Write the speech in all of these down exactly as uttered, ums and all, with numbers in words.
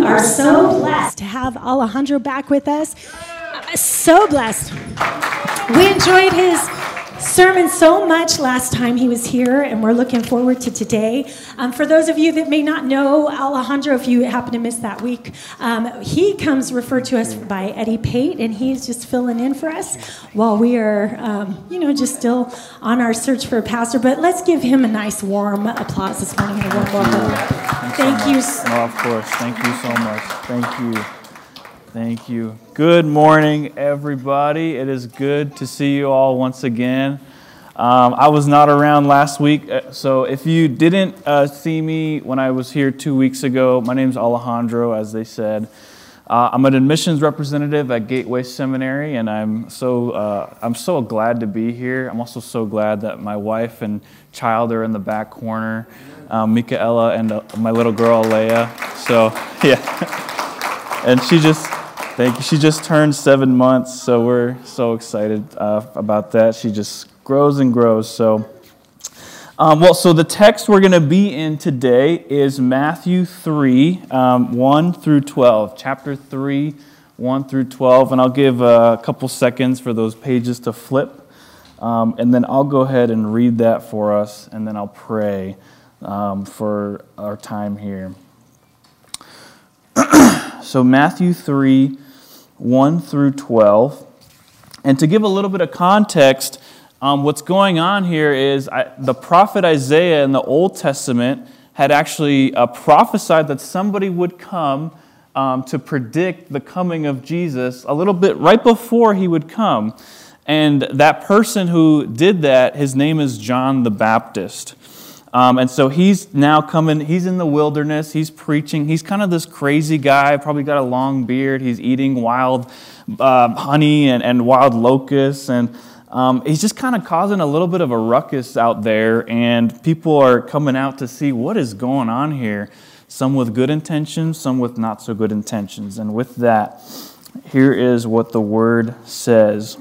are so blessed to have Alejandro back with us. So blessed. We enjoyed his sermon so much last time he was here, and we're looking forward to today. Um, for those of you that may not know Alejandro, if you happen to miss that week, um, he comes referred to us by Eddie Pate, and he's just filling in for us while we are, um, you know, just still on our search for a pastor. But let's give him a nice warm applause this morning. And a warm welcome. Thank you. So oh, of course. Thank you so much. Thank you. Thank you. Good morning, everybody. It is good to see you all once again. Um, I was not around last week, so if you didn't uh, see me when I was here two weeks ago, my name's Alejandro, as they said. Uh, I'm an admissions representative at Gateway Seminary, and I'm so uh, I'm so glad to be here. I'm also so glad that my wife and child are in the back corner, um, Micaela and uh, my little girl Leia. So yeah, and she just. Thank you. She just turned seven months, so we're so excited uh, about that. She just grows and grows. So, um, well, so the text we're going to be in today is Matthew three, um, one through twelve. Chapter three, one through twelve. And I'll give a couple seconds for those pages to flip. Um, and then I'll go ahead and read that for us, and then I'll pray um, for our time here. So Matthew three, one through twelve. And to give a little bit of context, um, what's going on here is I, the prophet Isaiah in the Old Testament had actually uh, prophesied that somebody would come um, to predict the coming of Jesus a little bit right before he would come. And that person who did that, his name is John the Baptist. Um, and so he's now coming, he's in the wilderness, he's preaching, he's kind of this crazy guy, probably got a long beard, he's eating wild uh, honey and, and wild locusts, and um, he's just kind of causing a little bit of a ruckus out there, and people are coming out to see what is going on here, some with good intentions, some with not so good intentions. And with that, here is what the Word says.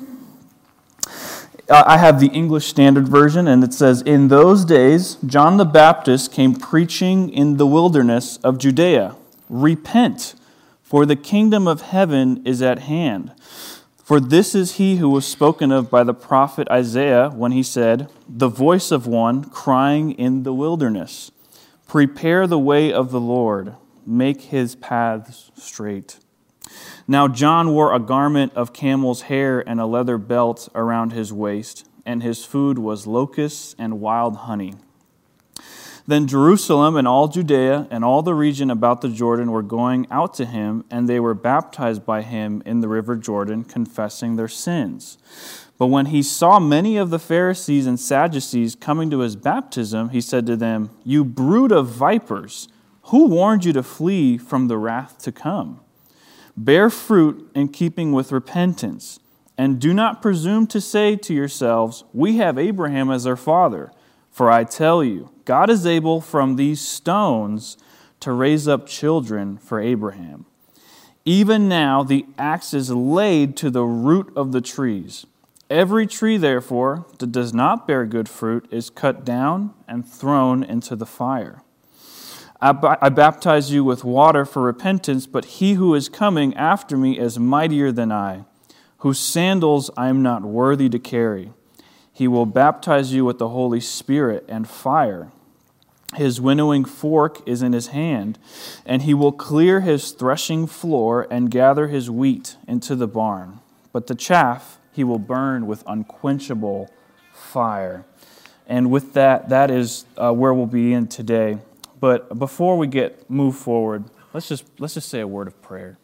I have the English Standard Version, and it says, "In those days, John the Baptist came preaching in the wilderness of Judea. Repent, for the kingdom of heaven is at hand. For this is he who was spoken of by the prophet Isaiah when he said, 'The voice of one crying in the wilderness, prepare the way of the Lord, make his paths straight.' Now John wore a garment of camel's hair and a leather belt around his waist, and his food was locusts and wild honey. Then Jerusalem and all Judea and all the region about the Jordan were going out to him, and they were baptized by him in the river Jordan, confessing their sins. But when he saw many of the Pharisees and Sadducees coming to his baptism, he said to them, 'You brood of vipers, who warned you to flee from the wrath to come? Bear fruit in keeping with repentance, and do not presume to say to yourselves, we have Abraham as our father. For I tell you, God is able from these stones to raise up children for Abraham. Even now the axe is laid to the root of the trees. Every tree, therefore, that does not bear good fruit is cut down and thrown into the fire. I baptize you with water for repentance, but he who is coming after me is mightier than I, whose sandals I am not worthy to carry. He will baptize you with the Holy Spirit and fire. His winnowing fork is in his hand, and he will clear his threshing floor and gather his wheat into the barn. But the chaff he will burn with unquenchable fire." And with that, that is uh, where we'll be in today. But before we get move forward, let's just let's just say a word of prayer.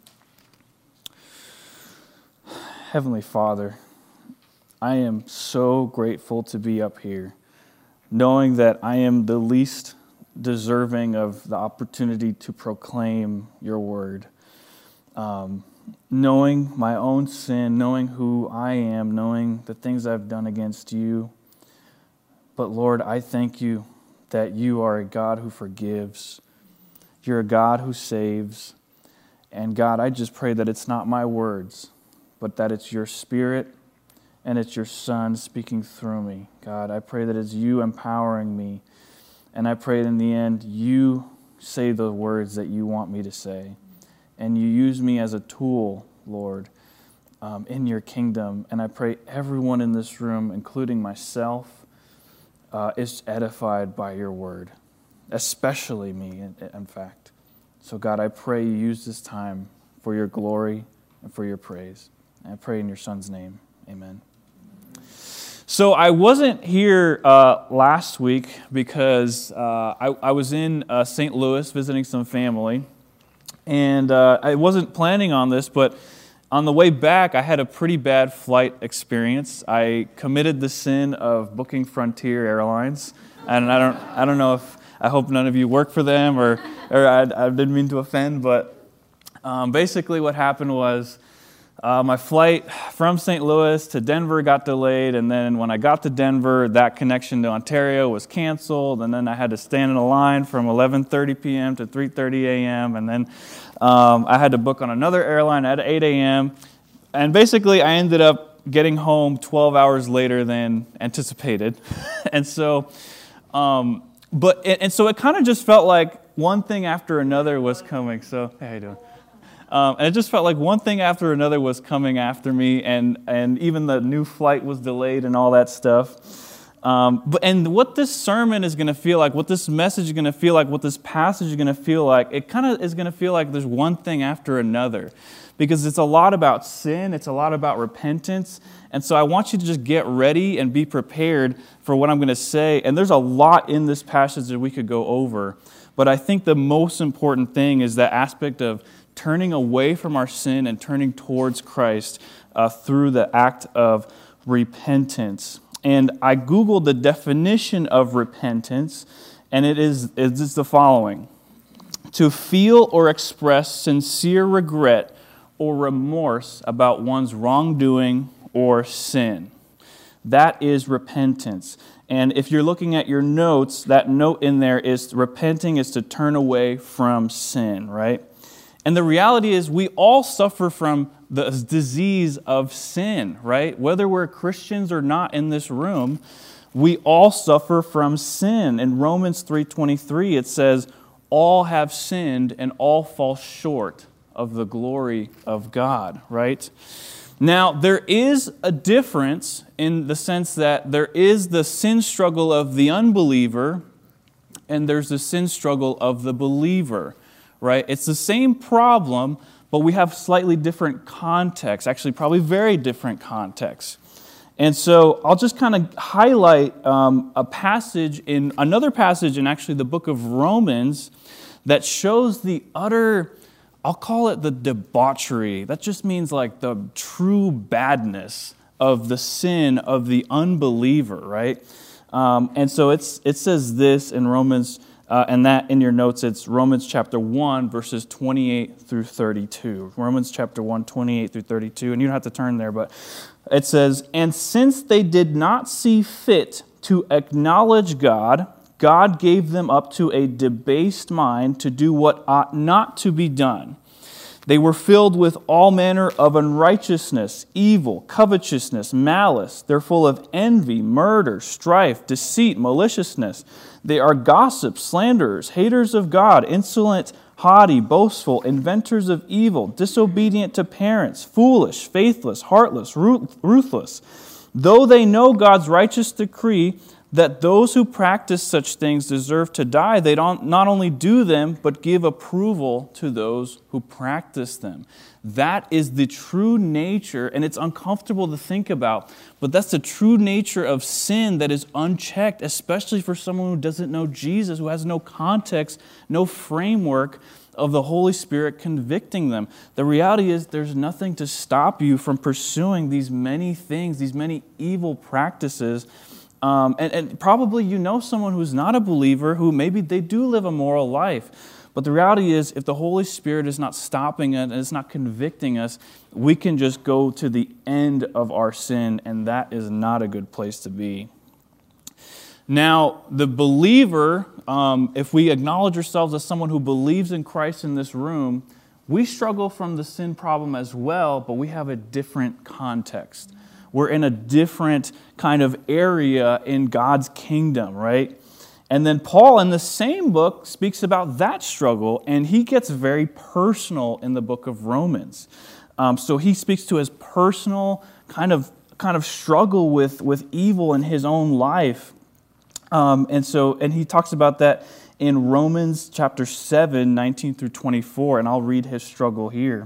Heavenly Father, I am so grateful to be up here, knowing that I am the least deserving of the opportunity to proclaim your word. Um, knowing my own sin, knowing who I am, knowing the things I've done against you. But Lord, I thank you that you are a God who forgives. You're a God who saves. And God, I just pray that it's not my words, but that it's your Spirit and it's your Son speaking through me. God, I pray that it's you empowering me. And I pray that in the end, you say the words that you want me to say. And you use me as a tool, Lord, um, in your kingdom. And I pray everyone in this room, including myself, uh, is edified by your word, especially me, in, in fact. So God, I pray you use this time for your glory and for your praise. And I pray in your Son's name. Amen. So I wasn't here uh, last week because uh, I, I was in uh, Saint Louis visiting some family, and uh, I wasn't planning on this, but on the way back, I had a pretty bad flight experience. I committed the sin of booking Frontier Airlines, and I don't, I don't know if I hope none of you work for them, or, or I, I didn't mean to offend, but um, basically what happened was. Uh, my flight from Saint Louis to Denver got delayed, and then when I got to Denver, that connection to Ontario was canceled, and then I had to stand in a line from eleven thirty p.m. to three thirty a.m., and then um, I had to book on another airline at eight a.m., and basically I ended up getting home twelve hours later than anticipated, and so, um, but and so it kind of just felt like one thing after another was coming. So, hey, how you doing? Um, and it just felt like one thing after another was coming after me, and, and even the new flight was delayed and all that stuff. Um, but and what this sermon is going to feel like, what this message is going to feel like, what this passage is going to feel like, it kind of is going to feel like there's one thing after another. Because it's a lot about sin, it's a lot about repentance. And so I want you to just get ready and be prepared for what I'm going to say. And there's a lot in this passage that we could go over. But I think the most important thing is that aspect of turning away from our sin and turning towards Christ uh, through the act of repentance. And I Googled the definition of repentance, and it is it's the following: to feel or express sincere regret or remorse about one's wrongdoing or sin. That is repentance. And if you're looking at your notes, that note in there is repenting is to turn away from sin, right? And the reality is we all suffer from the disease of sin, right? Whether we're Christians or not in this room, we all suffer from sin. In Romans three twenty-three, it says, all have sinned and all fall short of the glory of God, right? Now, there is a difference in the sense that there is the sin struggle of the unbeliever and there's the sin struggle of the believer. Right? It's the same problem, but we have slightly different contexts, actually probably very different contexts. And so I'll just kind of highlight um, a passage in, another passage in actually the book of Romans that shows the utter, I'll call it the debauchery. That just means like the true badness of the sin of the unbeliever, right? Um, and so it's it says this in Romans Uh, and that in your notes, it's Romans chapter one, verses twenty-eight through thirty-two. Romans chapter one, twenty-eight through thirty-two. And you don't have to turn there, but it says, and since they did not see fit to acknowledge God, God gave them up to a debased mind to do what ought not to be done. They were filled with all manner of unrighteousness, evil, covetousness, malice. They're full of envy, murder, strife, deceit, maliciousness. They are gossips, slanderers, haters of God, insolent, haughty, boastful, inventors of evil, disobedient to parents, foolish, faithless, heartless, ruthless. Though they know God's righteous decree that those who practice such things deserve to die, they don't not only do them, but give approval to those who practice them. That is the true nature, and it's uncomfortable to think about, but that's the true nature of sin that is unchecked, especially for someone who doesn't know Jesus, who has no context, no framework of the Holy Spirit convicting them. The reality is there's nothing to stop you from pursuing these many things, these many evil practices. Um, and, and probably you know someone who's not a believer who maybe they do live a moral life. But the reality is if the Holy Spirit is not stopping it and it's not convicting us, we can just go to the end of our sin, and that is not a good place to be. Now, the believer, um, if we acknowledge ourselves as someone who believes in Christ in this room, we struggle from the sin problem as well, but we have a different context. We're in a different kind of area in God's kingdom, right? And then Paul, in the same book, speaks about that struggle, and he gets very personal in the book of Romans. Um, so he speaks to his personal kind of kind of struggle with, with evil in his own life. Um, and so, and he talks about that in Romans chapter seven, nineteen through twenty-four, and I'll read his struggle here.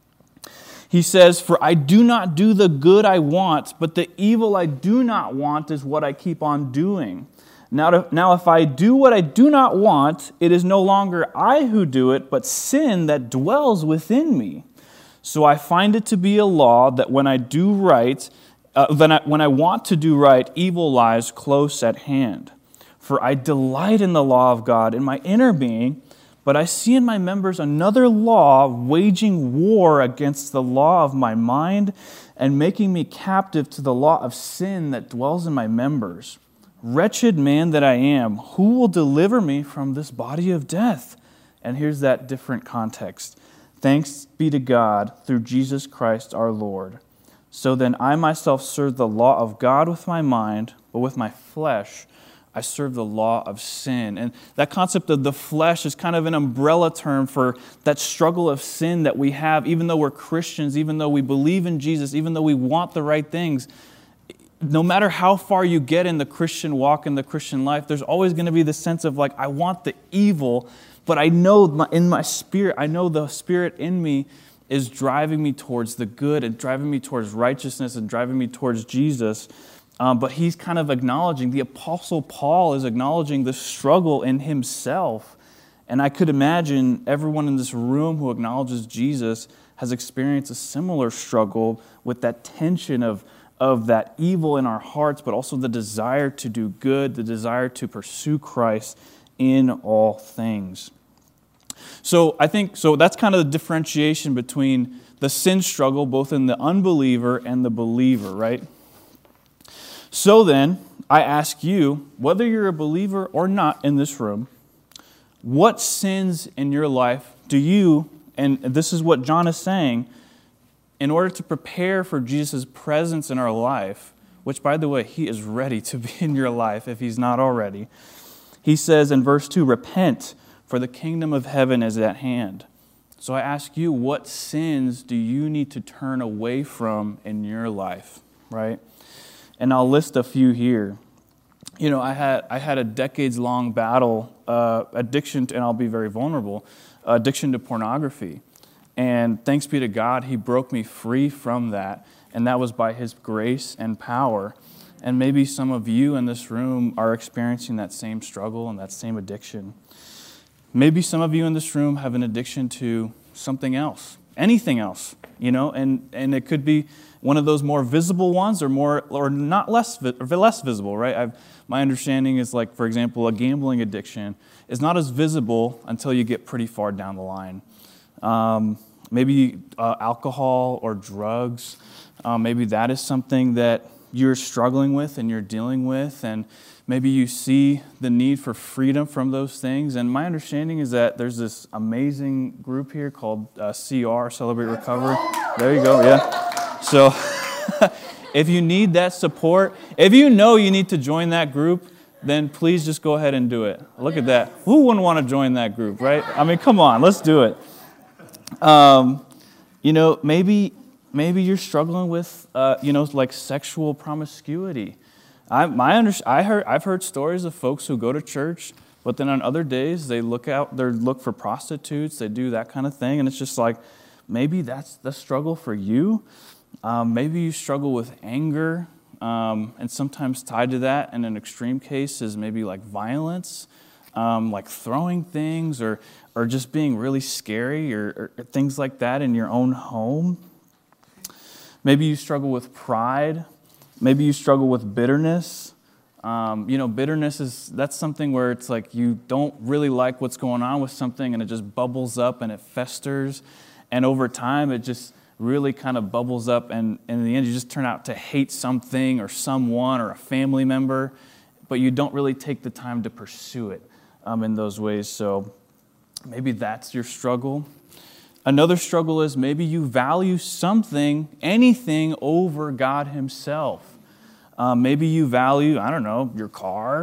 He says, "For I do not do the good I want, but the evil I do not want is what I keep on doing. Now, to, now if I do what I do not want, it is no longer I who do it, but sin that dwells within me. So I find it to be a law that when I do right, uh, when, I, when I want to do right, evil lies close at hand. For I delight in the law of God in my inner being, but I see in my members another law waging war against the law of my mind and making me captive to the law of sin that dwells in my members. Wretched man that I am, who will deliver me from this body of death?" And here's that different context. "Thanks be to God through Jesus Christ our Lord. So then I myself serve the law of God with my mind, but with my flesh I serve the law of sin." And that concept of the flesh is kind of an umbrella term for that struggle of sin that we have, even though we're Christians, even though we believe in Jesus, even though we want the right things. No matter how far you get in the Christian walk, in the Christian life, there's always going to be the sense of like, I want the evil, but I know my, in my spirit, I know the Spirit in me is driving me towards the good and driving me towards righteousness and driving me towards Jesus. Um, but he's kind of acknowledging, the Apostle Paul is acknowledging the struggle in himself. And I could imagine everyone in this room who acknowledges Jesus has experienced a similar struggle with that tension of, of that evil in our hearts, but also the desire to do good, the desire to pursue Christ in all things. So I think, so that's kind of the differentiation between the sin struggle, both in the unbeliever and the believer, right? So then, I ask you, whether you're a believer or not in this room, what sins in your life do you, and this is what John is saying, in order to prepare for Jesus' presence in our life, which, by the way, he is ready to be in your life if he's not already. He says in verse two, "Repent, for the kingdom of heaven is at hand." So I ask you, what sins do you need to turn away from in your life, right? And I'll list a few here. You know, I had I had a decades-long battle, uh, addiction, to, and I'll be very vulnerable, addiction to pornography. And thanks be to God, he broke me free from that. And that was by his grace and power. And maybe some of you in this room are experiencing that same struggle and that same addiction. Maybe some of you in this room have an addiction to something else, anything else, you know, and, and it could be one of those more visible ones or more or not less or less visible, right? I've, my understanding is like, for example, a gambling addiction is not as visible until you get pretty far down the line. Um, maybe uh, alcohol or drugs, uh, maybe that is something that you're struggling with and you're dealing with, and maybe you see the need for freedom from those things. And my understanding is that there's this amazing group here called uh, C R, Celebrate Recovery. There you go, yeah. So if you need that support, if you know you need to join that group, then please just go ahead and do it. Look at that. Who wouldn't want to join that group, right? I mean, come on, let's do it. Um, you know, maybe maybe you're struggling with, uh, you know, like sexual promiscuity. I, my under, I heard, I've heard stories of folks who go to church, but then on other days they look out, they look for prostitutes, they do that kind of thing, and it's just like, maybe that's the struggle for you. Um, maybe you struggle with anger, um, and sometimes tied to that, in an extreme case, is maybe like violence, um, like throwing things, or or just being really scary, or, or things like that in your own home. Maybe you struggle with pride. Maybe you struggle with bitterness. Um, you know, bitterness is, that's something where it's like you don't really like what's going on with something, and it just bubbles up and it festers. And over time, it just really kind of bubbles up, and, and in the end, you just turn out to hate something or someone or a family member, but you don't really take the time to pursue it um, in those ways. So maybe that's your struggle. Another struggle is maybe you value something, anything, over God himself. Um, maybe you value, I don't know, your car,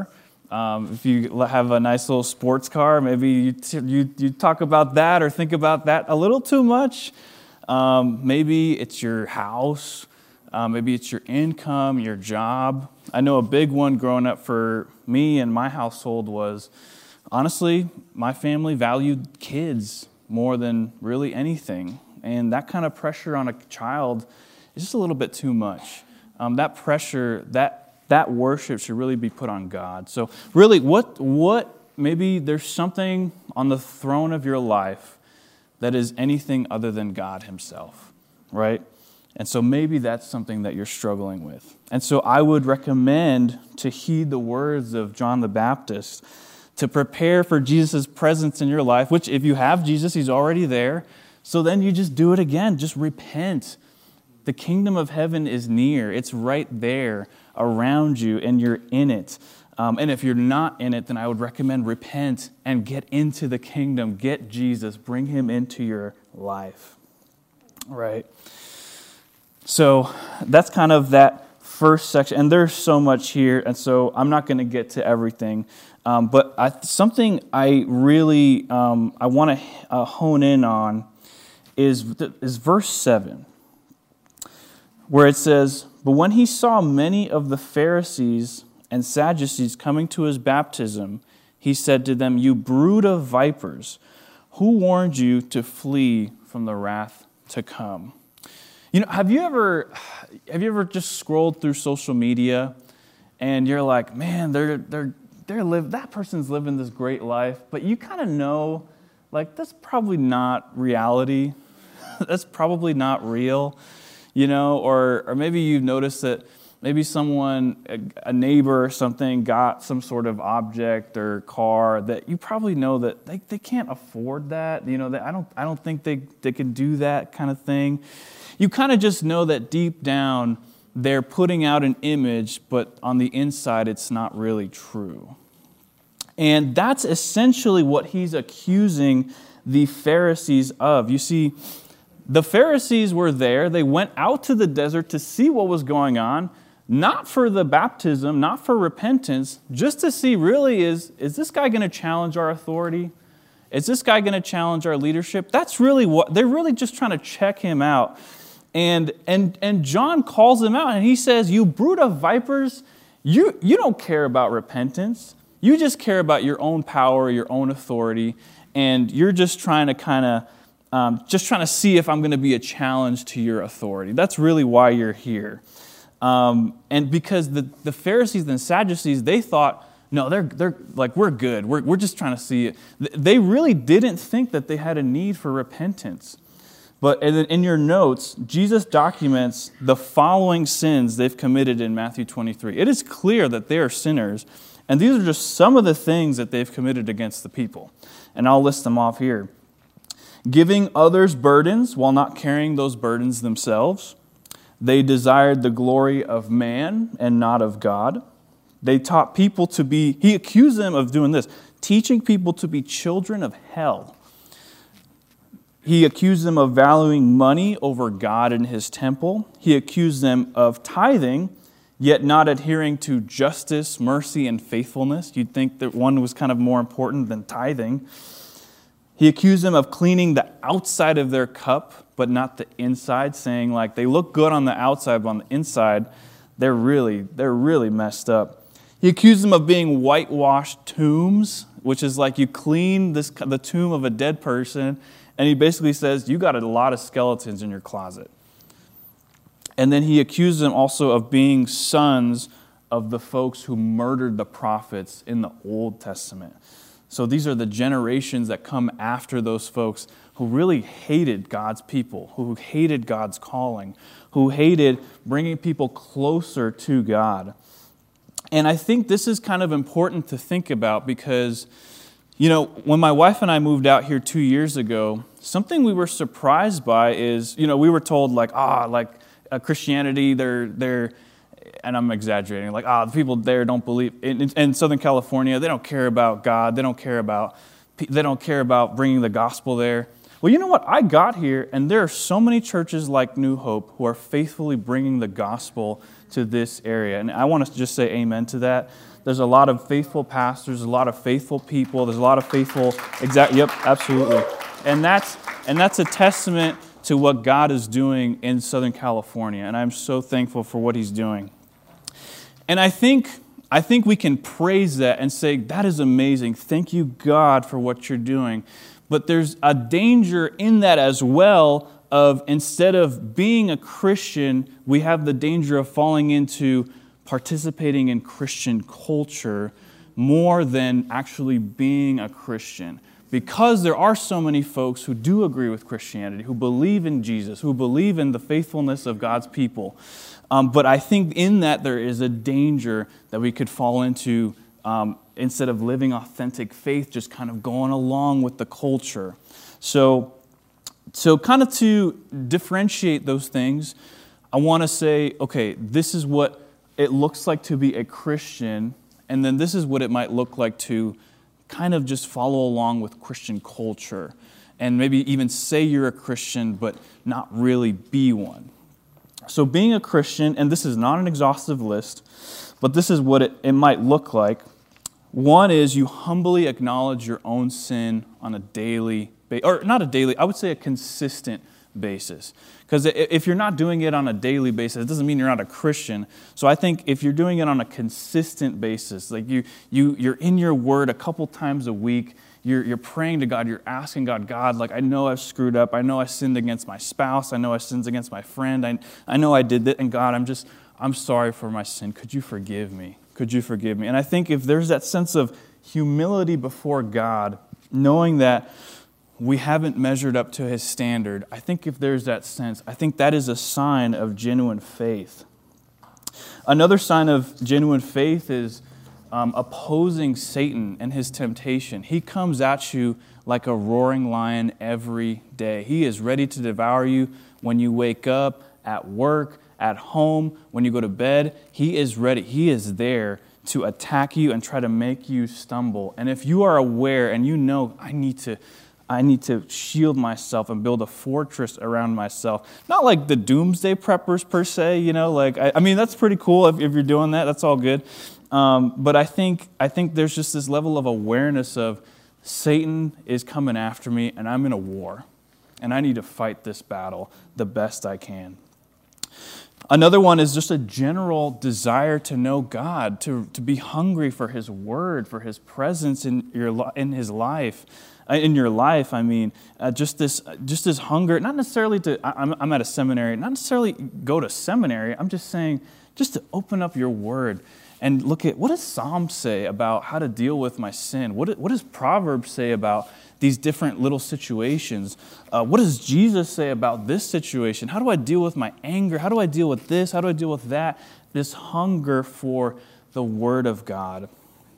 Um, if you have a nice little sports car, maybe you, t- you you talk about that or think about that a little too much. Um, maybe it's your house. Uh, maybe it's your income, your job. I know a big one growing up for me and my household was, honestly, my family valued kids more than really anything. And that kind of pressure on a child is just a little bit too much. Um, that pressure, that that worship should really be put on God. So really, what what maybe there's something on the throne of your life that is anything other than God himself, right? And so maybe that's something that you're struggling with. And so I would recommend to heed the words of John the Baptist, to prepare for Jesus' presence in your life, which if you have Jesus, he's already there. So then you just do it again. Just repent. The kingdom of heaven is near. It's right there around you, and you're in it. Um, and if you're not in it, then I would recommend repent and get into the kingdom. Get Jesus. Bring him into your life. Right? So that's kind of that first section. And there's so much here, and so I'm not going to get to everything. Um, but I, something I really um, I want to uh, hone in on is, is verse seven, where it says, "But when he saw many of the Pharisees and Sadducees coming to his baptism, he said to them, 'You brood of vipers, who warned you to flee from the wrath to come?'" You know, have you ever have you ever just scrolled through social media and you're like, man, they're they're they're live that person's living this great life, but you kind of know, like, that's probably not reality. That's probably not real, you know, or or maybe you've noticed that maybe someone, a, a neighbor or something, got some sort of object or car that you probably know that they, they can't afford that. You know, they, I don't I don't think they, they can do that kind of thing. You kind of just know that deep down they're putting out an image, but on the inside it's not really true. And that's essentially what he's accusing the Pharisees of. You see, the Pharisees were there. They went out to the desert to see what was going on, not for the baptism, not for repentance, just to see really is, is this guy going to challenge our authority? Is this guy going to challenge our leadership? That's really what, they're really just trying to check him out. And and and John calls him out and he says, "You brood of vipers, you, you don't care about repentance. You just care about your own power, your own authority, and you're just trying to kind of um, just trying to see if I'm going to be a challenge to your authority. That's really why you're here." Um, and because the, the Pharisees and Sadducees, they thought, no, they're they're like, we're good. We're we're just trying to see it. They really didn't think that they had a need for repentance. But in your notes, Jesus documents the following sins they've committed in Matthew twenty-three. It is clear that they are sinners, and these are just some of the things that they've committed against the people. And I'll list them off here. Giving others burdens while not carrying those burdens themselves. They desired the glory of man and not of God. They taught people to be, he accused them of doing this, teaching people to be children of hell. He accused them of valuing money over God and his temple. He accused them of tithing, yet not adhering to justice, mercy, and faithfulness. You'd think that one was kind of more important than tithing. He accused them of cleaning the outside of their cup, but not the inside, saying like they look good on the outside, but on the inside, they're really, they're really messed up. He accused them of being whitewashed tombs, which is like you clean this the tomb of a dead person, and he basically says, you got a lot of skeletons in your closet. And then he accused them also of being sons of the folks who murdered the prophets in the Old Testament. So these are the generations that come after those folks who really hated God's people, who hated God's calling, who hated bringing people closer to God. And I think this is kind of important to think about because, you know, when my wife and I moved out here two years ago, something we were surprised by is, you know, we were told like, ah, like uh, Christianity, they're, they're, and I'm exaggerating, like, ah, the people there don't believe, in, in Southern California, they don't care about God, they don't care about, they don't care about bringing the gospel there. Well, you know what? I got here, and there are so many churches like New Hope who are faithfully bringing the gospel to this area. And I want to just say amen to that. there's a lot of faithful pastors, a lot of faithful people, there's a lot of faithful, exact, yep, absolutely. And that's, and that's a testament to what God is doing in Southern California, and I'm so thankful for what He's doing. And I think, I think we can praise that and say, that is amazing. Thank you, God, for what you're doing. But there's a danger in that as well of instead of being a Christian, we have the danger of falling into participating in Christian culture more than actually being a Christian. Because there are so many folks who do agree with Christianity, who believe in Jesus, who believe in the faithfulness of God's people. Um, but I think in that there is a danger that we could fall into um, instead of living authentic faith, just kind of going along with the culture. So, so kind of to differentiate those things, I want to say, okay, this is what it looks like to be a Christian, and then this is what it might look like to kind of just follow along with Christian culture, and maybe even say you're a Christian, but not really be one. So being a Christian, and this is not an exhaustive list, but this is what it, it might look like. One is you humbly acknowledge your own sin on a daily basis, or not a daily, I would say a consistent basis. Because if you're not doing it on a daily basis, it doesn't mean you're not a Christian. So I think if you're doing it on a consistent basis, like you, you, you're in your word a couple times a week, You're, you're praying to God, you're asking God, God, like I know I've screwed up, I know I sinned against my spouse, I know I sinned against my friend, I, I know I did that, and God, I'm just, I'm sorry for my sin, could you forgive me? Could you forgive me? And I think if there's that sense of humility before God, knowing that we haven't measured up to His standard, I think if there's that sense, I think that is a sign of genuine faith. Another sign of genuine faith is Um, opposing Satan and his temptation. He comes at you like a roaring lion every day. He is ready to devour you when you wake up, at work, at home, when you go to bed. He is ready. He is there to attack you and try to make you stumble. And if you are aware and you know, I need to I need to shield myself and build a fortress around myself. Not like the doomsday preppers per se, you know, like, I, I mean, that's pretty cool if, if you're doing that, that's all good. Um, but I think I think there's just this level of awareness of Satan is coming after me and I'm in a war. And I need to fight this battle the best I can. Another one is just a general desire to know God, to, to be hungry for His Word, for His presence in your in His life. In your life, I mean, uh, just this, just this hunger. Not necessarily to. I'm, I'm at a seminary. Not necessarily go to seminary. I'm just saying, just to open up your Word and look at what does Psalms say about how to deal with my sin. What what does Proverbs say about these different little situations? Uh, what does Jesus say about this situation? How do I deal with my anger? How do I deal with this? How do I deal with that? This hunger for the Word of God.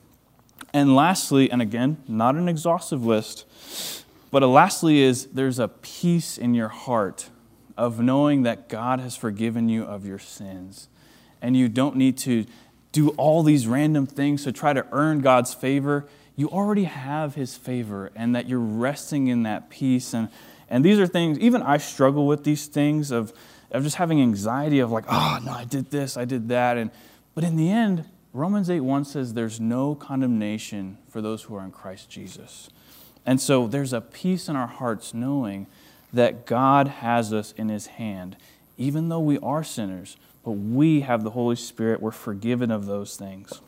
And lastly, and again, not an exhaustive list, but lastly is there's a peace in your heart of knowing that God has forgiven you of your sins. And you don't need to do all these random things to try to earn God's favor. You already have His favor, and that you're resting in that peace. And, and these are things, even I struggle with these things of, of just having anxiety of like, oh, no, I did this, I did that. And but in the end, Romans eight one says there's no condemnation for those who are in Christ Jesus. And so there's a peace in our hearts knowing that God has us in His hand, even though we are sinners, but we have the Holy Spirit. We're forgiven of those things.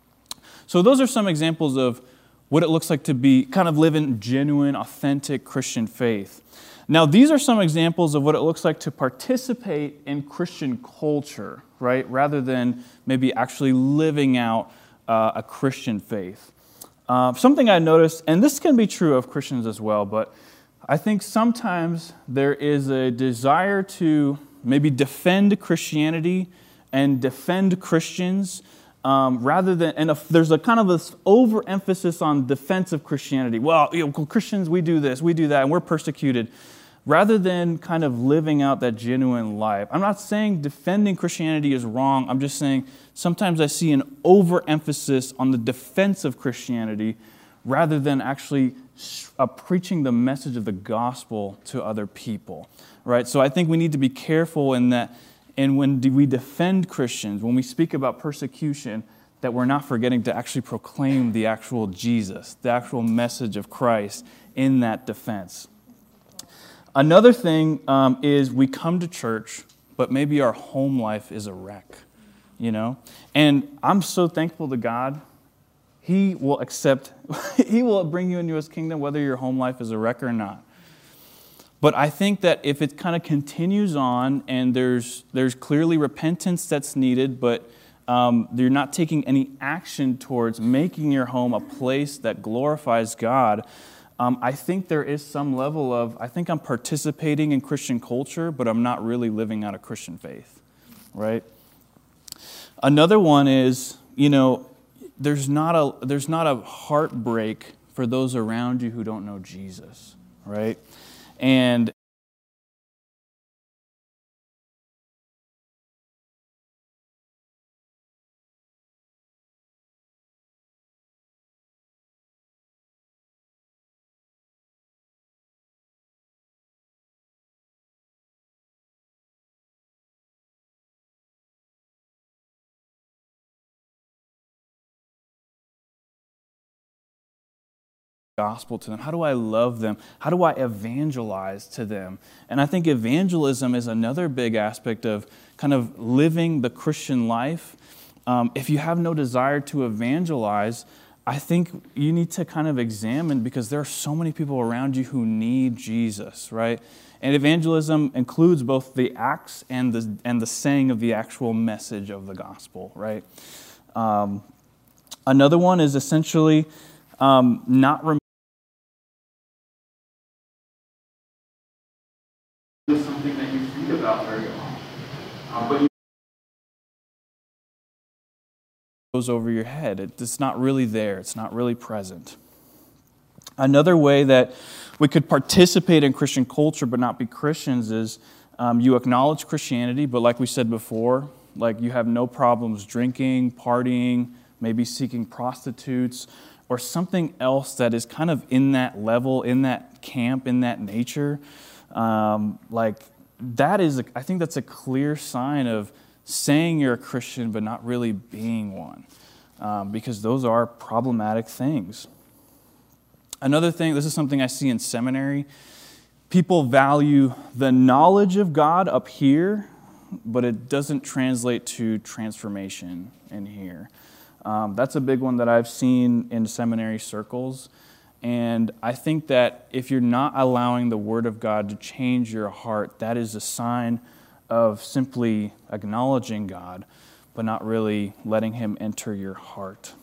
So those are some examples of what it looks like to be kind of living genuine, authentic Christian faith. Now, these are some examples of what it looks like to participate in Christian culture, right? Rather than maybe actually living out uh, a Christian faith. Uh, something I noticed, and this can be true of Christians as well, but I think sometimes there is a desire to maybe defend Christianity and defend Christians um, rather than, and if there's a kind of this overemphasis on defense of Christianity. Well, you know, Christians, we do this, we do that, and we're persecuted. Rather than kind of living out that genuine life. I'm not saying defending Christianity is wrong. I'm just saying sometimes I see an overemphasis on the defense of Christianity rather than actually uh, preaching the message of the gospel to other people, right? So I think we need to be careful in that, and when we defend Christians, when we speak about persecution, that we're not forgetting to actually proclaim the actual Jesus, the actual message of Christ in that defense. Another thing um, is we come to church, but maybe our home life is a wreck, you know? And I'm so thankful to God. He will accept, He will bring you into His kingdom whether your home life is a wreck or not. But I think that if it kind of continues on and there's there's clearly repentance that's needed, but um, you're not taking any action towards making your home a place that glorifies God, um, I think there is some level of, I think I'm participating in Christian culture, but I'm not really living out a Christian faith, right? Another one is, you know, there's not a there's not a heartbreak for those around you who don't know Jesus, right? And gospel to them? How do I love them? How do I evangelize to them? And I think evangelism is another big aspect of kind of living the Christian life. Um, if you have no desire to evangelize, I think you need to kind of examine, because there are so many people around you who need Jesus, right? And evangelism includes both the acts and the and the saying of the actual message of the gospel, right? Um, another one is essentially um, not rem- is something that you think about very often, um, but you goes over your head. It, it's not really there. It's not really present. Another way that we could participate in Christian culture but not be Christians is um, you acknowledge Christianity, but like we said before, like you have no problems drinking, partying, maybe seeking prostitutes, or something else that is kind of in that level, in that camp, in that nature. Um, like that is, a, I think that's a clear sign of saying you're a Christian but not really being one, um, because those are problematic things. Another thing, this is something I see in seminary. People value the knowledge of God up here, but it doesn't translate to transformation in here. Um, that's a big one that I've seen in seminary circles. And I think that if you're not allowing the Word of God to change your heart, that is a sign of simply acknowledging God, but not really letting Him enter your heart.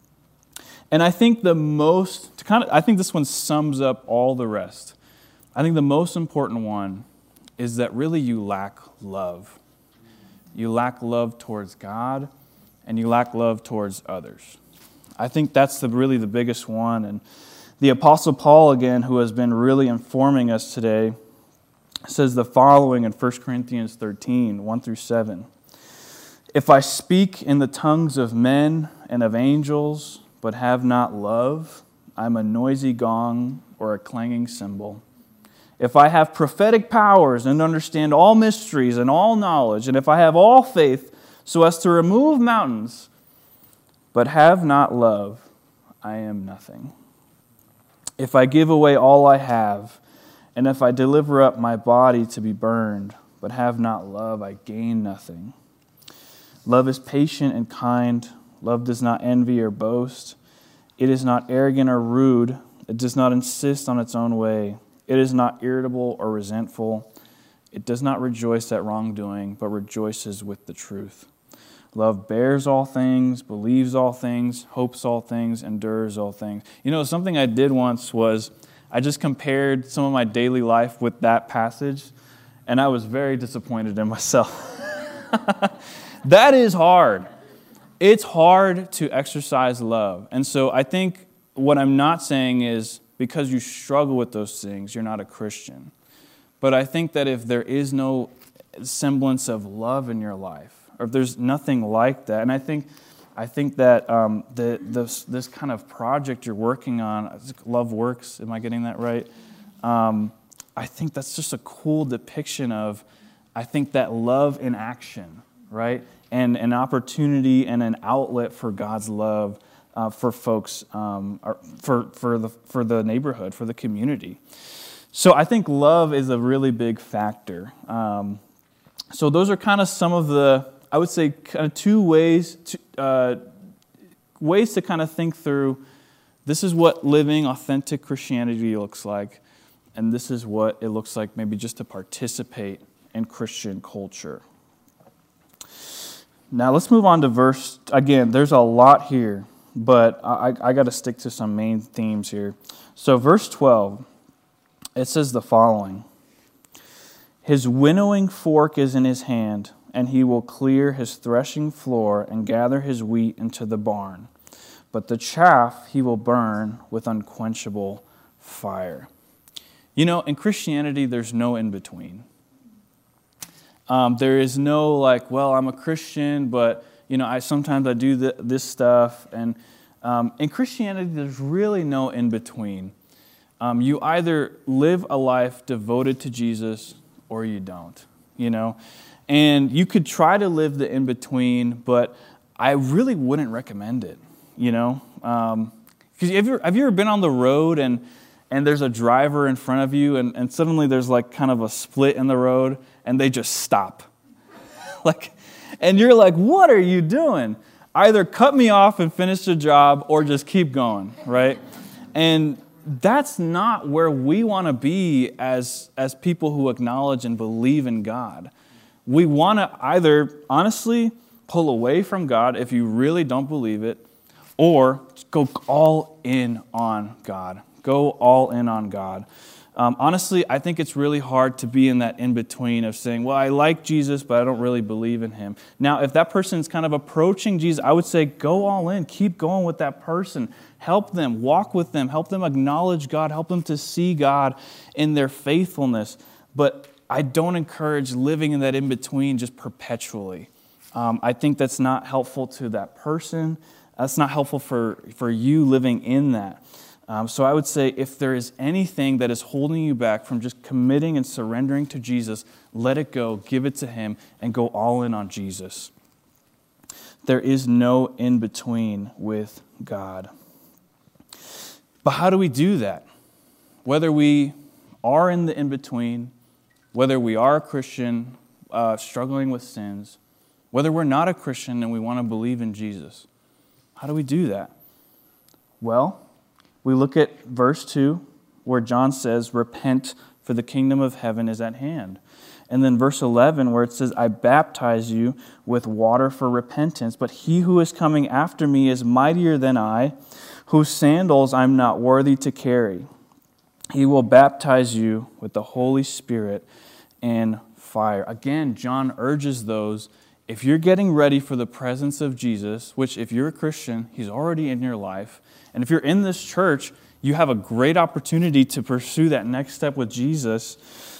And I think the most, to kind of, I think this one sums up all the rest. I think the most important one is that really you lack love. You lack love towards God, and you lack love towards others. I think that's the really the biggest one. And the Apostle Paul, again, who has been really informing us today, says the following in First Corinthians thirteen, one through seven. If I speak in the tongues of men and of angels, but have not love, I'm a noisy gong or a clanging cymbal. If I have prophetic powers and understand all mysteries and all knowledge, and if I have all faith so as to remove mountains, but have not love, I am nothing. If I give away all I have, and if I deliver up my body to be burned, but have not love, I gain nothing. Love is patient and kind. Love does not envy or boast. It is not arrogant or rude. It does not insist on its own way. It is not irritable or resentful. It does not rejoice at wrongdoing, but rejoices with the truth. Love bears all things, believes all things, hopes all things, endures all things. You know, something I did once was I just compared some of my daily life with that passage, and I was very disappointed in myself. That is hard. It's hard to exercise love. And so I think what I'm not saying is because you struggle with those things, you're not a Christian. But I think that if there is no semblance of love in your life, or if there's nothing like that, and I think I think that um, the, this, this kind of project you're working on, Love Works, am I getting that right? Um, I think that's just a cool depiction of, I think that love in action, right? and an opportunity and an outlet for God's love uh, for folks, um, or for, for, the, for the neighborhood, for the community. So I think love is a really big factor. Um, so those are kind of some of the, I would say, kind of two ways to, uh, ways to kind of think through, this is what living authentic Christianity looks like, and this is what it looks like maybe just to participate in Christian culture. Now let's move on to verse, again, there's a lot here, but I, I got to stick to some main themes here. So verse twelve, it says the following: his winnowing fork is in his hand, and he will clear his threshing floor and gather his wheat into the barn. But the chaff he will burn with unquenchable fire. You know, in Christianity, there's no in-between. Um, there is no like, well, I'm a Christian, but you know, I sometimes I do th- this stuff. And um, in Christianity, there's really no in-between. Um, you either live a life devoted to Jesus or you don't, you know. And you could try to live the in-between, but I really wouldn't recommend it, you know. Um, 'cause have you, have you ever been on the road and and there's a driver in front of you and, and suddenly there's like kind of a split in the road and they just stop? like, and you're like, what are you doing? Either cut me off and finish the job or just keep going, right? And that's not where we want to be as, as people who acknowledge and believe in God. We want to either, honestly, pull away from God if you really don't believe it, or go all in on God. Go all in on God. Um, honestly, I think it's really hard to be in that in-between of saying, well, I like Jesus, but I don't really believe in him. Now, if that person's kind of approaching Jesus, I would say go all in. Keep going with that person. Help them. Walk with them. Help them acknowledge God. Help them to see God in their faithfulness. But I don't encourage living in that in-between just perpetually. Um, I think that's not helpful to that person. That's not helpful for, for you living in that. Um, so I would say if there is anything that is holding you back from just committing and surrendering to Jesus, let it go, give it to him, and go all in on Jesus. There is no in-between with God. But how do we do that? Whether we are in the in-between, whether we are a Christian uh, struggling with sins, whether we're not a Christian and we want to believe in Jesus, how do we do that? Well, we look at verse two, where John says, repent, for the kingdom of heaven is at hand. And then verse eleven, where it says, I baptize you with water for repentance, but he who is coming after me is mightier than I, whose sandals I'm not worthy to carry. He will baptize you with the Holy Spirit and fire. Again, John urges those, if you're getting ready for the presence of Jesus, which if you're a Christian, he's already in your life, and if you're in this church, you have a great opportunity to pursue that next step with Jesus.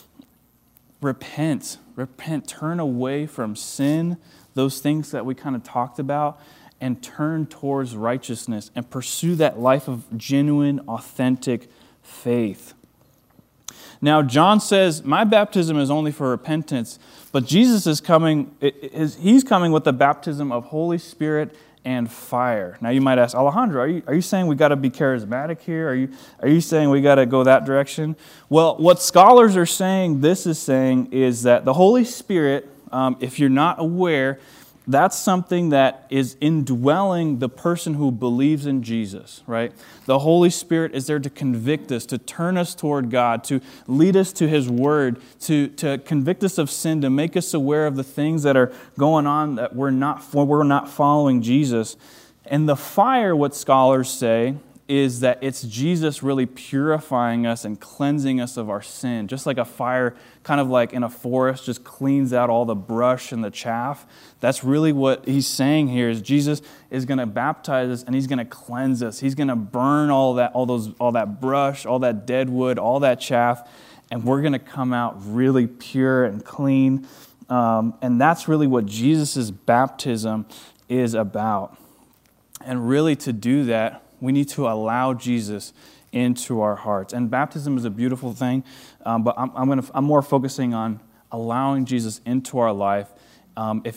Repent. Repent. Turn away from sin, those things that we kind of talked about, and turn towards righteousness and pursue that life of genuine, authentic faith. Now, John says, my baptism is only for repentance, but Jesus is coming, he's coming with the baptism of Holy Spirit and fire. Now you might ask, Alejandro, are you, are you saying we got to be charismatic here? Are you, are you saying we got to go that direction? Well, what scholars are saying, this is saying, is that the Holy Spirit, um, if you're not aware, that's something that is indwelling the person who believes in Jesus, right? The Holy Spirit is there to convict us, to turn us toward God, to lead us to His Word, to, to convict us of sin, to make us aware of the things that are going on that we're not, we're not following Jesus. And the fire, what scholars say, is that it's Jesus really purifying us and cleansing us of our sin. Just like a fire, kind of like in a forest, just cleans out all the brush and the chaff. That's really what he's saying here, is Jesus is going to baptize us and he's going to cleanse us. He's going to burn all that, all those, all that brush, all that dead wood, all that chaff, and we're going to come out really pure and clean. Um, and that's really what Jesus' baptism is about. And really to do that, we need to allow Jesus into our hearts. And baptism is a beautiful thing, um, but I'm, I'm, gonna, I'm more focusing on allowing Jesus into our life. Um, if you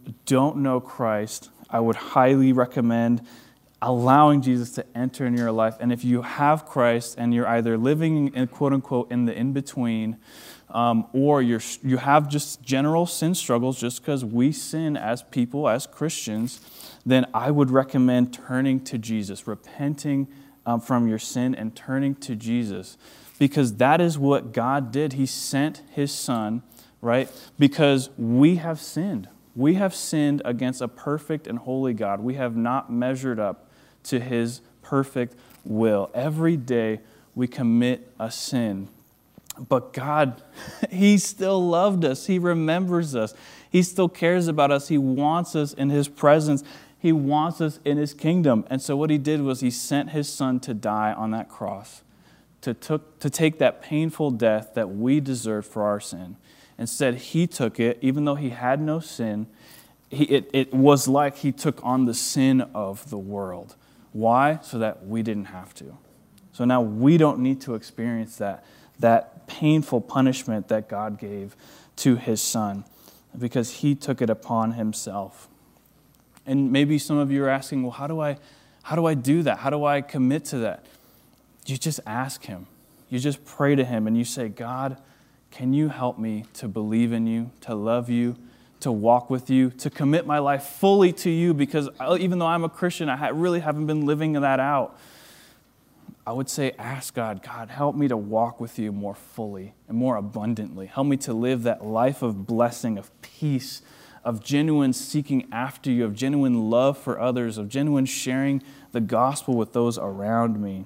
don't know Christ, I would highly recommend allowing Jesus to enter in your life. And if you have Christ and you're either living in quote unquote in the in-between, um, or you're you have just general sin struggles just because we sin as people, as Christians, then I would recommend turning to Jesus, repenting um, from your sin and turning to Jesus. Because that is what God did. He sent his son, right? Because we have sinned. We have sinned against a perfect and holy God. We have not measured up to his perfect will. Every day we commit a sin. But God, he still loved us. He remembers us. He still cares about us. He wants us in his presence. He wants us in his kingdom. And so what he did was he sent his son to die on that cross, to, took, to take that painful death that we deserved for our sin. Instead, he took it, even though he had no sin. He, it, it was like he took on the sin of the world. Why? So that we didn't have to. So now we don't need to experience that, that painful punishment that God gave to his son, because he took it upon himself. And maybe some of you are asking, well, how do I, how do I do that? How do I commit to that? You just ask him. You just pray to him and you say, God, can you help me to believe in you, to love you, to walk with you, to commit my life fully to you? Because even though I'm a Christian, I really haven't been living that out. I would say, ask God, God, help me to walk with you more fully and more abundantly. Help me to live that life of blessing, of peace, of genuine seeking after you, of genuine love for others, of genuine sharing the gospel with those around me.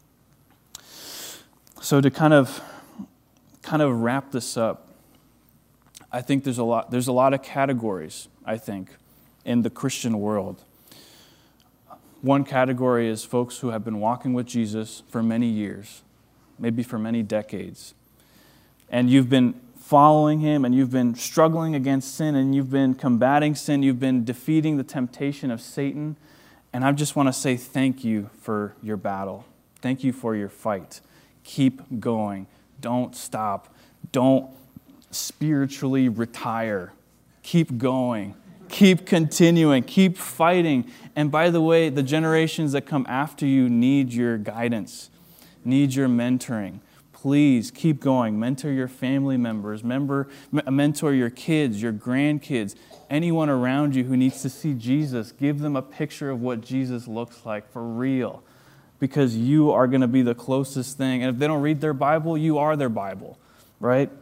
So to kind of, kind of wrap this up, I think there's a lot, there's a lot of categories, I think, in the Christian world. One category is folks who have been walking with Jesus for many years, maybe for many decades. And you've been following him, and you've been struggling against sin, and you've been combating sin, you've been defeating the temptation of Satan. And I just want to say thank you for your battle. Thank you for your fight. Keep going. Don't stop. Don't spiritually retire. Keep going. Keep continuing. Keep fighting. And by the way, the generations that come after you need your guidance, need your mentoring. Please keep going. Mentor your family members. Member, mentor your kids, your grandkids, anyone around you who needs to see Jesus. Give them a picture of what Jesus looks like for real, because you are going to be the closest thing. And if they don't read their Bible, you are their Bible, right?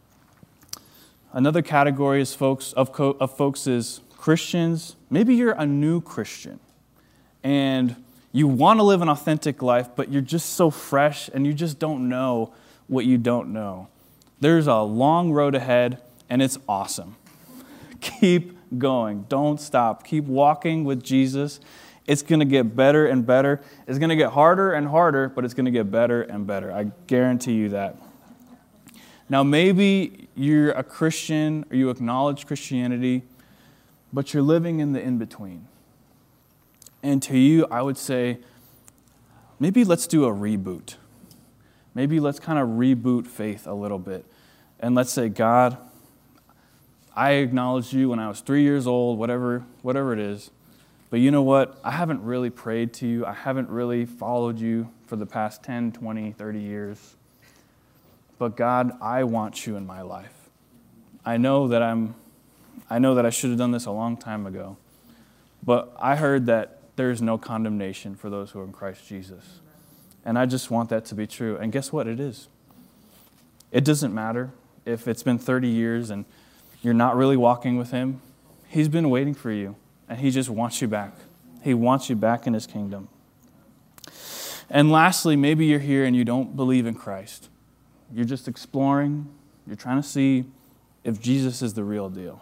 Another category is folks of, co- of folks is Christians. Maybe you're a new Christian and you want to live an authentic life, but you're just so fresh and you just don't know what you don't know. There's a long road ahead and it's awesome. Keep going. Don't stop. Keep walking with Jesus. It's going to get better and better. It's going to get harder and harder, but it's going to get better and better. I guarantee you that. Now, maybe you're a Christian or you acknowledge Christianity, but you're living in the in-between. And to you, I would say, maybe let's do a reboot. Maybe let's kind of reboot faith a little bit. And let's say, God, I acknowledged you when I was three years old, whatever, whatever it is. But you know what? I haven't really prayed to you. I haven't really followed you for the past ten, twenty, thirty years. But God, I want you in my life. I know that I'm I know that I should have done this a long time ago. But I heard that there is no condemnation for those who are in Christ Jesus. And I just want that to be true. And guess what? It is. It doesn't matter if it's been thirty years and you're not really walking with him. He's been waiting for you. And he just wants you back. He wants you back in his kingdom. And lastly, maybe you're here and you don't believe in Christ. You're just exploring. You're trying to see if Jesus is the real deal.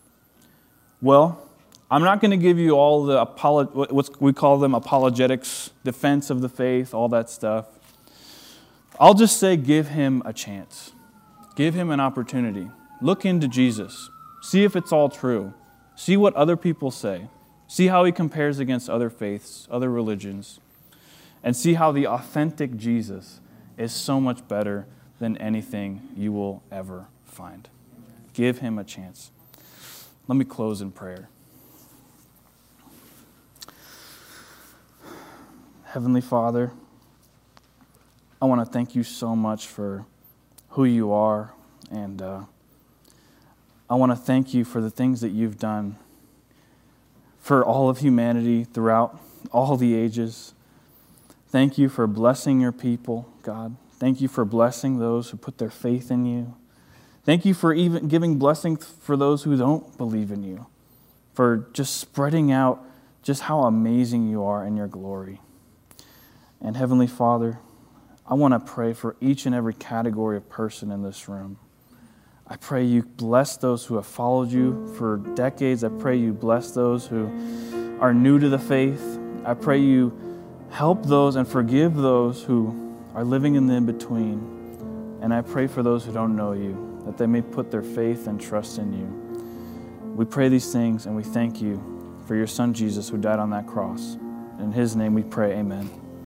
Well, I'm not going to give you all the, apolo- what we call them, apologetics, defense of the faith, all that stuff. I'll just say give him a chance. Give him an opportunity. Look into Jesus. See if it's all true. See what other people say. See how he compares against other faiths, other religions. And see how the authentic Jesus is so much better than anything you will ever find. Give him a chance. Let me close in prayer. Heavenly Father, I want to thank you so much for who you are, and uh, I want to thank you for the things that you've done for all of humanity throughout all the ages. Thank you for blessing your people, God. Thank you for blessing those who put their faith in you. Thank you for even giving blessing for those who don't believe in you, for just spreading out just how amazing you are in your glory. And Heavenly Father, I want to pray for each and every category of person in this room. I pray you bless those who have followed you for decades. I pray you bless those who are new to the faith. I pray you help those and forgive those who are living in the in-between. And I pray for those who don't know you, that they may put their faith and trust in you. We pray these things and we thank you for your Son Jesus who died on that cross. In his name we pray, amen.